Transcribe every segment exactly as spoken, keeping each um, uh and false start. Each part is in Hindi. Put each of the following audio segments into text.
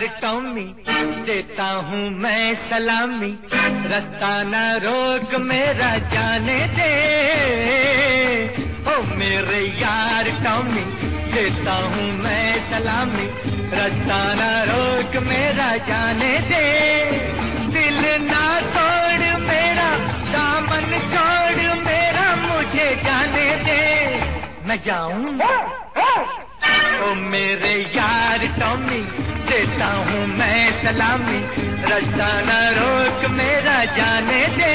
टॉमी देता हूँ मैं सलामी, रास्ता न रोक मेरा जाने दे। ओ मेरे यार टॉमी देता हूँ मैं सलामी, रास्ता न रोक मेरा जाने दे। दिल ना तोड़ मेरा, दामन छोड़ मेरा, मुझे जाने दे। मैं जाऊं ओ मेरे यार टॉमी देता हूँ मैं सलामी, रास्ता न रोक मेरा जाने दे।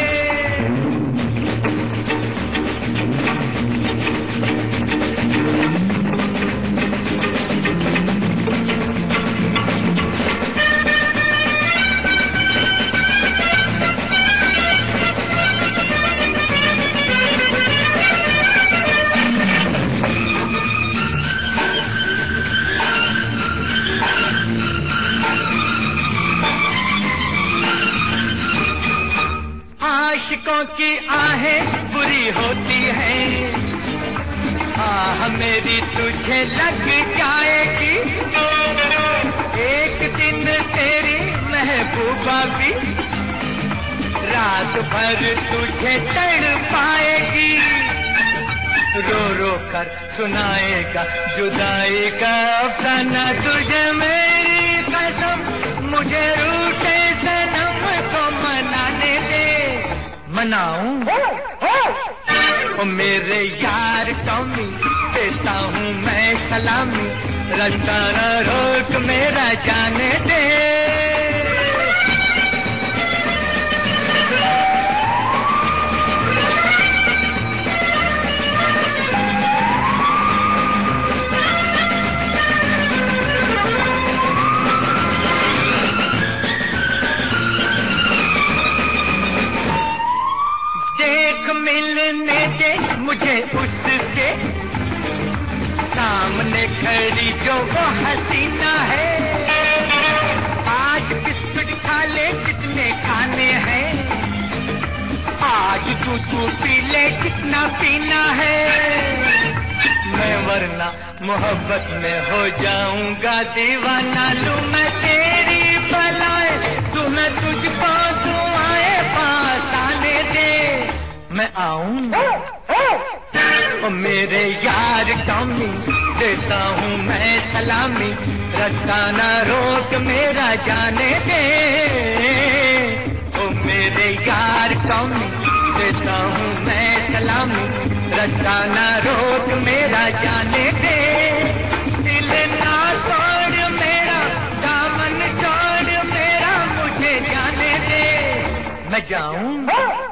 आशिकों की आहें बुरी होती हैं, आह मेरी तुझे लग जाएगी। एक दिन तेरी महबूबा भी रात भर तुझे तड़ पाएगी। रो रो कर सुनाएगा जुदाई का अफसाना तुझे मेरी कसम, मुझे रूठे सनम को मनाने दे। मनाऊं ओ मेरे यार टॉमी देता हूँ मैं सलामी, रास्ता न रोक मेरा जाने दे। देख मिलने दे मुझे उससे, सामने खड़ी जो वो हसीना है। आज बिस्कुट खा ले जितने खाने हैं, आज दूध तू पी ले जितना पीना है। मैं वरना मोहब्बत में हो जाऊंगा दीवाना, लूं मैं तेरी बलाए तुम्हें तुझको दुआएं पास आने दे। मैं आऊं ओ मेरे यार टॉमी देता हूँ मैं सलामी, रास्ता न रोक मेरा जाने दे। ओ मेरे यार टॉमी देता हूँ मैं सलामी, रास्ता न रोक मेरा जाने दे। दिल ना तोड़ मेरा, दामन छोड़ मेरा, मुझे जाने दे। मैं जाऊं